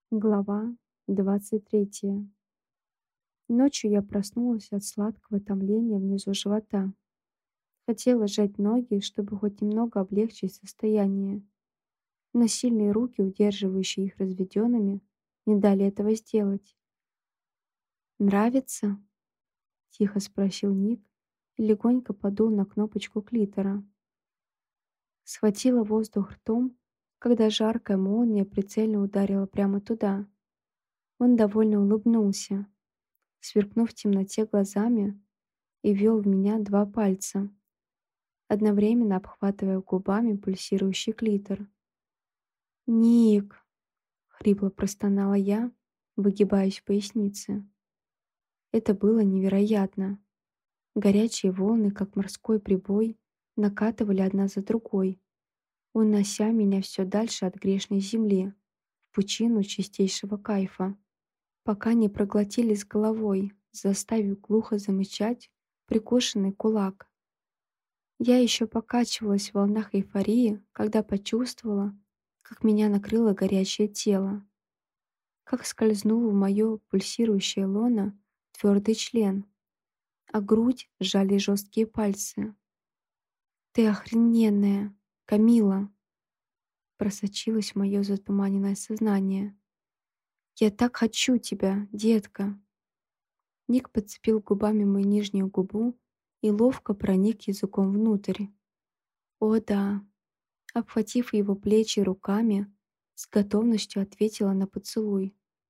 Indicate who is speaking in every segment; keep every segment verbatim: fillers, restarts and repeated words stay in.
Speaker 1: Глава двадцать третья. Ночью я проснулась от сладкого томления внизу живота. Хотела сжать ноги, чтобы хоть немного облегчить состояние, но сильные руки, удерживающие их разведенными, не дали этого сделать. «Нравится?» — тихо спросил Ник и легонько подул на кнопочку клитора. Схватила воздух ртом, когда жаркая молния прицельно ударила прямо туда. Он довольно улыбнулся, сверкнув в темноте глазами, и ввел в меня два пальца, одновременно обхватывая губами пульсирующий клитор. «Ник!» — хрипло простонала я, выгибаясь в пояснице. Это было невероятно. Горячие волны, как морской прибой, накатывали одна за другой, унося меня все дальше от грешной земли, в пучину чистейшего кайфа, пока не проглотили с головой, заставив глухо замычать прикушенный кулак. Я еще покачивалась в волнах эйфории, когда почувствовала, как меня накрыло горячее тело, как скользнул в мое пульсирующее лоно твердый член, а грудь сжали жесткие пальцы. «Ты охрененная, Камила!» просочилось в мое затуманенное сознание. «Я так хочу тебя, детка!» Ник подцепил губами мою нижнюю губу и ловко проник языком внутрь. «О да!» Обхватив его плечи руками, с готовностью ответила на поцелуй.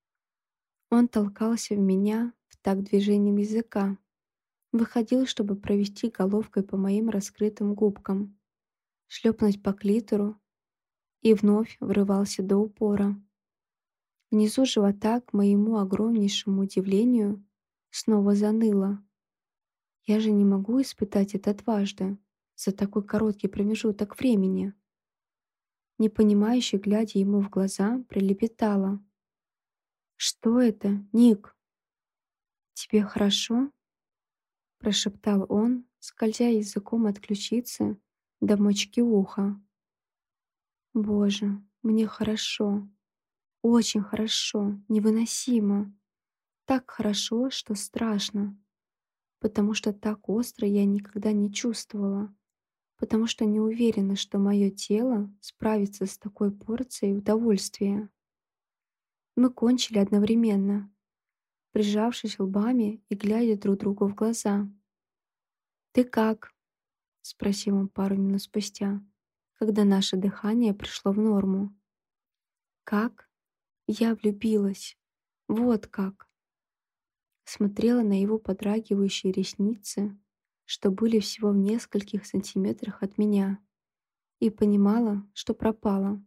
Speaker 1: Он толкался в меня в такт движением языка, выходил, чтобы провести головкой по моим раскрытым губкам, шлепнуть по клитору и вновь врывался до упора. Внизу живота, к моему огромнейшему удивлению, снова заныло. Я же не могу испытать это дважды за такой короткий промежуток времени. Непонимающе глядя ему в глаза, пролепетала: «Что это, Ник?» «Тебе хорошо?» — прошептал он, скользя языком от ключицы до мочки уха. «Боже, мне хорошо, очень хорошо, невыносимо. Так хорошо, что страшно, потому что так остро я никогда не чувствовала, потому что не уверена, что мое тело справится с такой порцией удовольствия». Мы кончили одновременно, прижавшись лбами и глядя друг другу в глаза. «Ты как?» — спросил он пару минут спустя, когда наше дыхание пришло в норму. «Как? Я влюбилась. Вот как!» Смотрела на его подрагивающие ресницы, что были всего в нескольких сантиметрах от меня, и понимала, что пропала.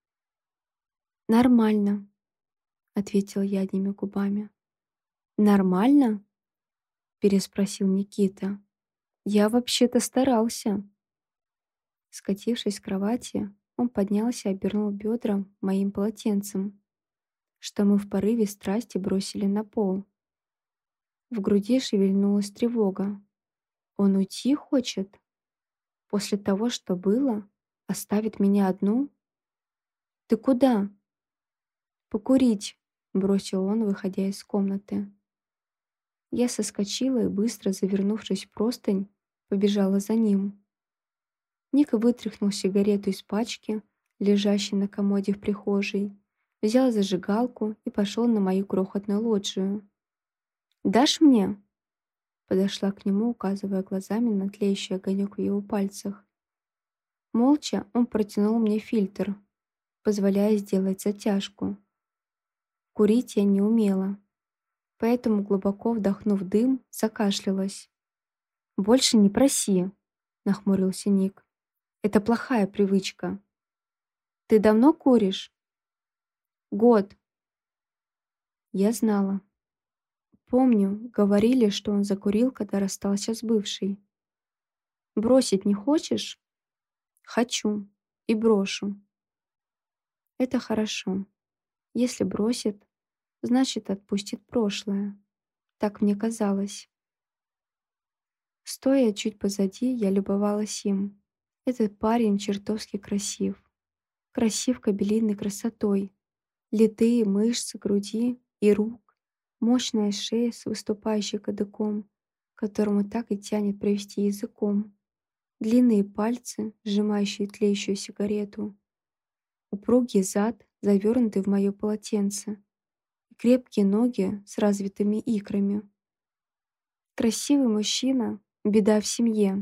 Speaker 1: «Нормально», — ответила я одними губами. «Нормально?» — переспросил Никита. «Я вообще-то старался». Скатившись с кровати, он поднялся и обернул бедра моим полотенцем, что мы в порыве страсти бросили на пол. В груди шевельнулась тревога. Он уйти хочет? После того, что было, оставит меня одну? «Ты куда?» «Покурить», — бросил он, выходя из комнаты. Я соскочила и, быстро завернувшись в простынь, побежала за ним. Ник вытряхнул сигарету из пачки, лежащей на комоде в прихожей, взял зажигалку и пошел на мою крохотную лоджию. «Дашь мне?» Подошла к нему, указывая глазами на тлеющий огонек в его пальцах. Молча он протянул мне фильтр, позволяя сделать затяжку. Курить я не умела, поэтому, глубоко вдохнув дым, закашлялась. «Больше не проси», — нахмурился Ник. «Это плохая привычка». «Ты давно куришь?» «Год». Я знала. Помню, говорили, что он закурил, когда расстался с бывшей. «Бросить не хочешь?» «Хочу. И брошу». Это хорошо. Если бросит, значит, отпустит прошлое. Так мне казалось. Стоя чуть позади, я любовалась им. Этот парень чертовски красив. Красив кобелиной красотой, Литые мышцы груди и рук, мощная шея с выступающей кадыком, которому так и тянет провести языком, длинные пальцы, сжимающие тлеющую сигарету, упругий зад, завернутый в мое полотенце, и крепкие ноги с развитыми икрами. Красивый мужчина — беда в семье.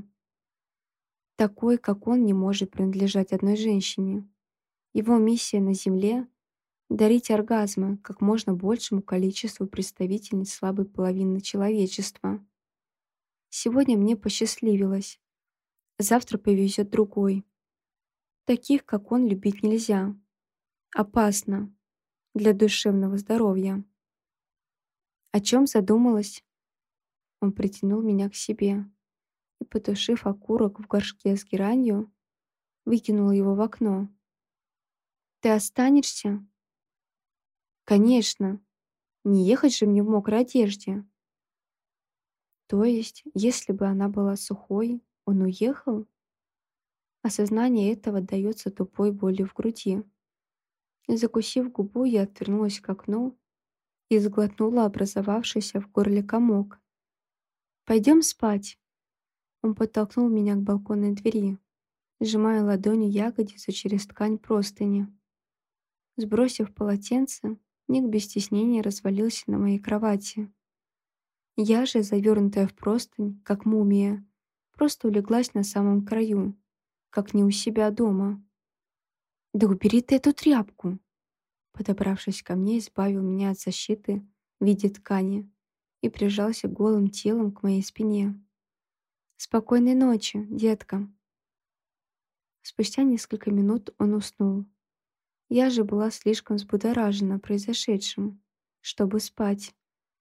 Speaker 1: Такой, как он, не может принадлежать одной женщине. Его миссия на Земле — дарить оргазмы как можно большему количеству представительниц слабой половины человечества. Сегодня мне посчастливилось, завтра повезет другой. Таких, как он, любить нельзя. Опасно для душевного здоровья. О чем задумалась? Он притянул меня к себе и, потушив окурок в горшке с геранью, выкинул его в окно. «Ты останешься?» «Конечно. Не ехать же мне в мокрой одежде». То есть, если бы она была сухой, он уехал? Осознание этого дается тупой болью в груди. Закусив губу, я отвернулась к окну и сглотнула образовавшийся в горле комок. «Пойдем спать». Он подтолкнул меня к балконной двери, сжимая ладонью ягодицу через ткань простыни. Сбросив полотенце, Ник без стеснения развалился на моей кровати. Я же, завернутая в простынь, как мумия, просто улеглась на самом краю, как не у себя дома. «Да убери ты эту тряпку!» Подобравшись ко мне, избавил меня от защиты в виде ткани и прижался голым телом к моей спине. «Спокойной ночи, детка!» Спустя несколько минут он уснул. Я же была слишком взбудоражена произошедшим, чтобы спать.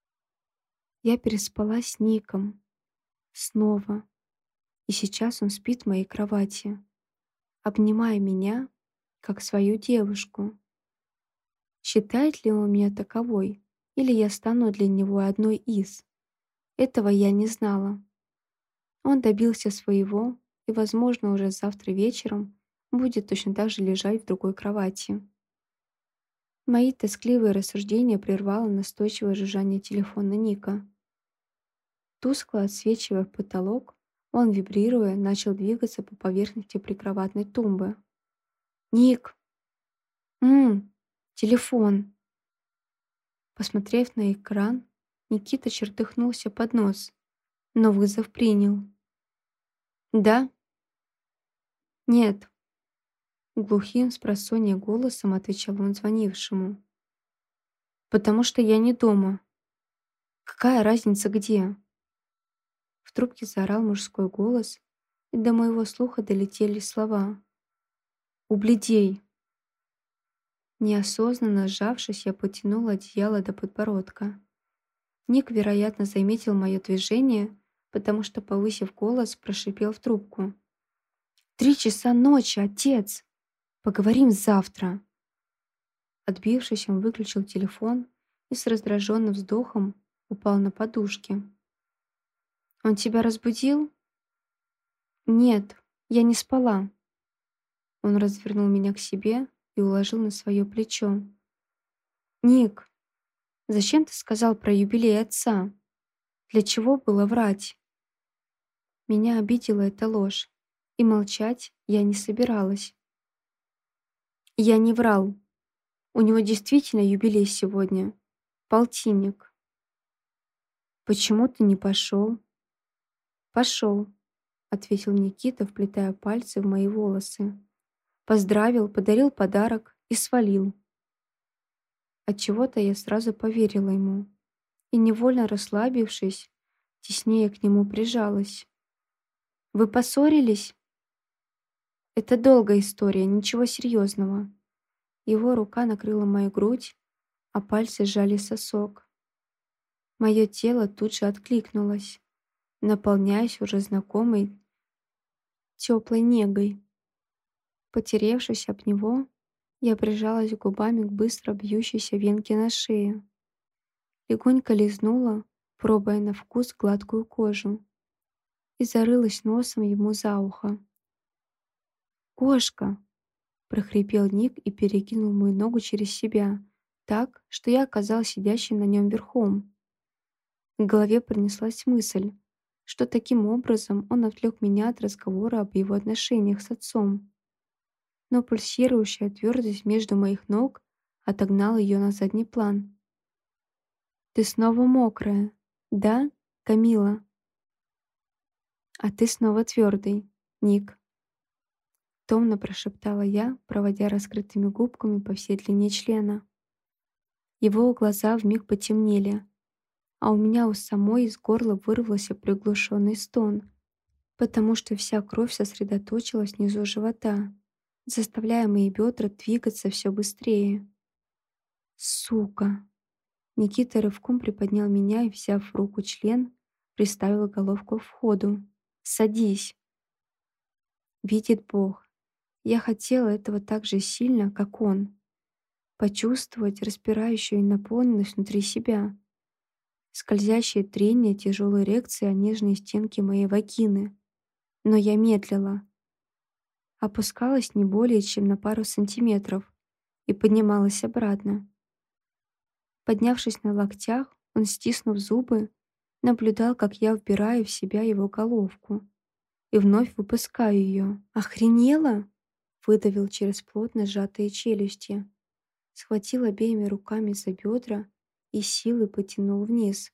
Speaker 1: Я переспала с Ником. Снова. И сейчас он спит в моей кровати, обнимая меня, как свою девушку. Считает ли он меня таковой, или я стану для него одной из? Этого я не знала. Он добился своего и, возможно, уже завтра вечером будет точно так же лежать в другой кровати. Мои тоскливые рассуждения прервало настойчивое жужжание телефона Ника. Тускло отсвечивая в потолок, он, вибрируя, начал двигаться по поверхности прикроватной тумбы. «Ник!» «Ммм, телефон!» Посмотрев на экран, Никита чертыхнулся под нос, но вызов принял. «Да?» «Нет», — глухим спросонья голосом отвечал он звонившему. «Потому что я не дома». «Какая разница где?» В трубке заорал мужской голос, и до моего слуха долетели слова. «Убледей!» Неосознанно сжавшись, я потянула одеяло до подбородка. Ник, вероятно, заметил мое движение, потому что, повысив голос, прошипел в трубку. «Три часа ночи, отец! Поговорим завтра!» Отбившись, он выключил телефон и с раздраженным вздохом упал на подушки. «Он тебя разбудил?» «Нет, я не спала». Он развернул меня к себе и уложил на свое плечо. «Ник, зачем ты сказал про юбилей отца? Для чего было врать?» Меня обидела эта ложь, и молчать я не собиралась. «Я не врал. У него действительно юбилей сегодня. Полтинник». «Почему ты не пошел?» «Пошел», — ответил Никита, вплетая пальцы в мои волосы. Поздравил, подарил подарок и свалил. Отчего-то я сразу поверила ему и, невольно расслабившись, теснее к нему прижалась. «Вы поссорились?» «Это долгая история, ничего серьезного». Его рука накрыла мою грудь, а пальцы сжали сосок. Мое тело тут же откликнулось, наполняясь уже знакомой теплой негой. Потеревшись об него, я прижалась губами к быстро бьющейся венке на шее. Легонько лизнула, пробуя на вкус гладкую кожу, и зарылась носом ему за ухо. «Кошка!» — прохрипел Ник и перекинул мою ногу через себя, так, что я оказалась сидящей на нем верхом. В голове пронеслась мысль, что таким образом он отвлек меня от разговора об его отношениях с отцом. Но пульсирующая твердость между моих ног отогнала ее на задний план. «Ты снова мокрая, да, Камила? А ты снова твердый, Ник», — томно прошептала я, проводя раскрытыми губками по всей длине члена. Его глаза вмиг потемнели, а у меня у самой из горла вырвался приглушенный стон, потому что вся кровь сосредоточилась внизу живота, заставляя мои бедра двигаться все быстрее. «Сука!» Никита рывком приподнял меня и, взяв в руку член, приставил головку к входу. «Садись!» Видит Бог, я хотела этого так же сильно, как он. Почувствовать распирающую наполненность внутри себя, скользящее трение тяжелой эрекции о нежные стенки моей вагины. Но я медлила. Опускалась не более чем на пару сантиметров и поднималась обратно. Поднявшись на локтях, он, стиснув зубы, наблюдал, как я вбираю в себя его головку и вновь выпускаю ее. «Охренела?» — выдавил через плотно сжатые челюсти. Схватил обеими руками за бедра и силой потянул вниз.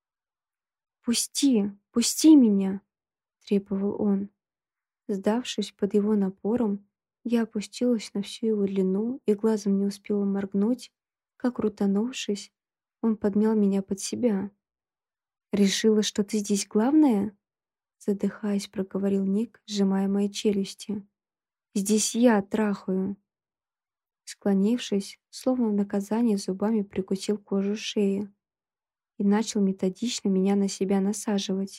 Speaker 1: «Пусти! Пусти меня!» — требовал он. Сдавшись под его напором, я опустилась на всю его длину и глазом не успела моргнуть, как, крутанувшись, он подмял меня под себя. «Решила, что ты здесь главная?» Задыхаясь, проговорил Ник, сжимая мои челюсти. «Здесь я трахаю!» Склонившись, словно в наказание, зубами прикусил кожу шеи и начал методично меня на себя насаживать.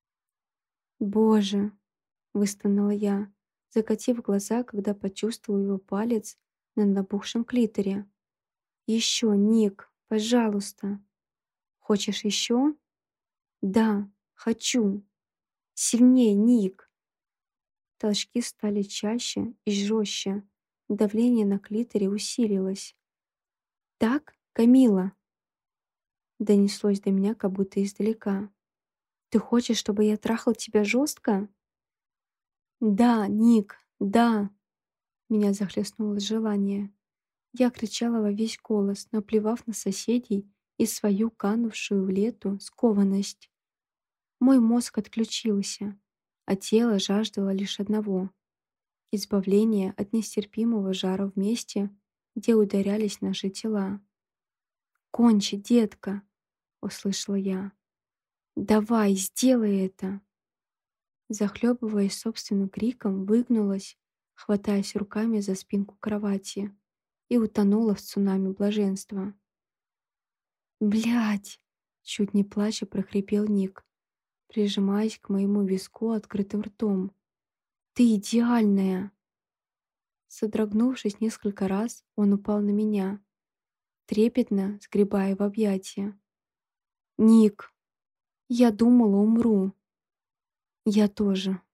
Speaker 1: «Боже!» — выстонала я, закатив глаза, когда почувствовала его палец на набухшем клиторе. «Еще, Ник, пожалуйста!» «Хочешь еще?» «Да, хочу! Сильнее, Ник!» Толчки стали чаще и жестче, давление на клиторе усилилось. «Так, Камила?» Донеслось до меня как будто издалека. «Ты хочешь, чтобы я трахал тебя жестко?» «Да, Ник, да!» Меня захлестнуло желание. Я кричала во весь голос, наплевав на соседей и свою канувшую в лету скованность. Мой мозг отключился, а тело жаждало лишь одного — избавления от нестерпимого жара в месте, где ударялись наши тела. «Кончи, детка!» — услышала я. «Давай, сделай это!» Захлебываясь собственным криком, выгнулась, хватаясь руками за спинку кровати, и утонула в цунами блаженства. «Блядь!» — чуть не плача прохрипел Ник, прижимаясь к моему виску открытым ртом. «Ты идеальная!» Содрогнувшись несколько раз, он упал на меня, трепетно сгребая в объятия. «Ник, я думала, умру». «Я тоже».